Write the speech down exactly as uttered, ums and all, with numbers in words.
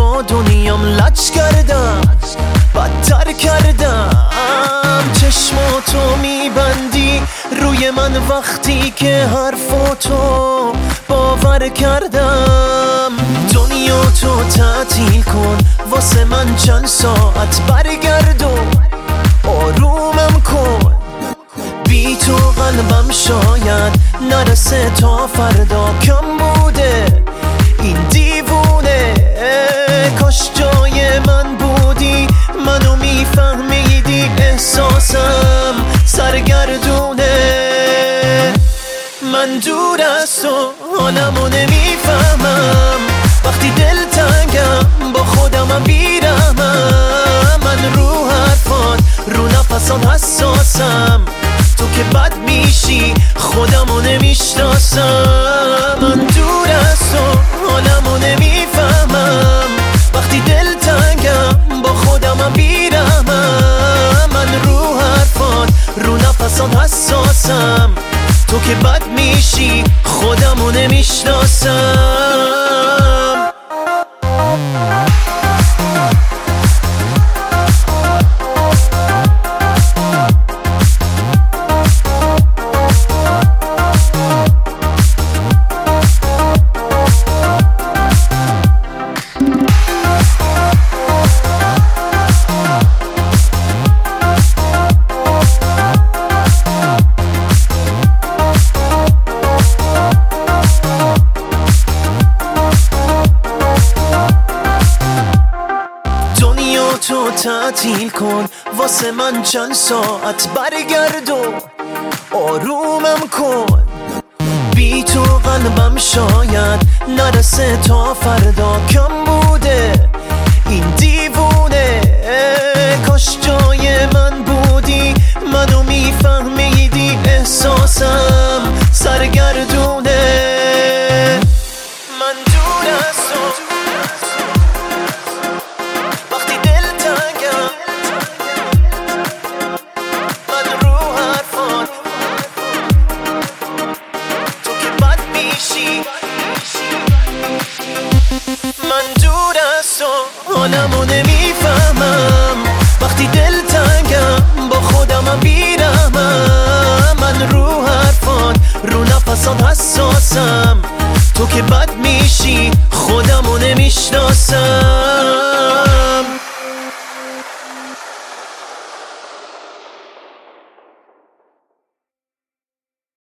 با دنیام لج کردم، بدتر کردم. چشماتو میبندی روی من وقتی که حرفاتو باور کردم. دنیا تو تعطیل کن واسه من چند ساعت، برگرد و آرومم کن. بی تو قلبم شاید نرسه تا فردا، کم بوده این دیوونه. کاش جای من بودی منو میفهمیدی، احساسم سرگردونه. من دور از تو حالمو نمیفهمم، وقتی دل تنگم با خودمم بیرمم. من رو حرفات رو نفسات حساسم، تو که بد میشی خودمو نمیشناسم. من دور از تو حالمو نمیفهمم، وقتی دل تنگم با خودمم بیرمم. من رو حرفات رو نفسات حساسم، تو که بد میشی خودمو نمیشناسم. تو تعطیل کن واسه من چند ساعت، برگرد و آرومم کن. بی تو قلبم شاید نرسه تا فردا، کم بوده این دیوونه. کاش جای من بودی منو میفهمیدی، احساسم سرگردونه. من دور از تو وقتی دل تنگم، من رو حرفات تو که بد میشی. من دور از تو حالمو نمیفهمم، وقتی دل تنگم با خودمم بیرمم. من رو حرفات رو نفسات حساسم، تو که بد میشی خودمو نمیشناسم.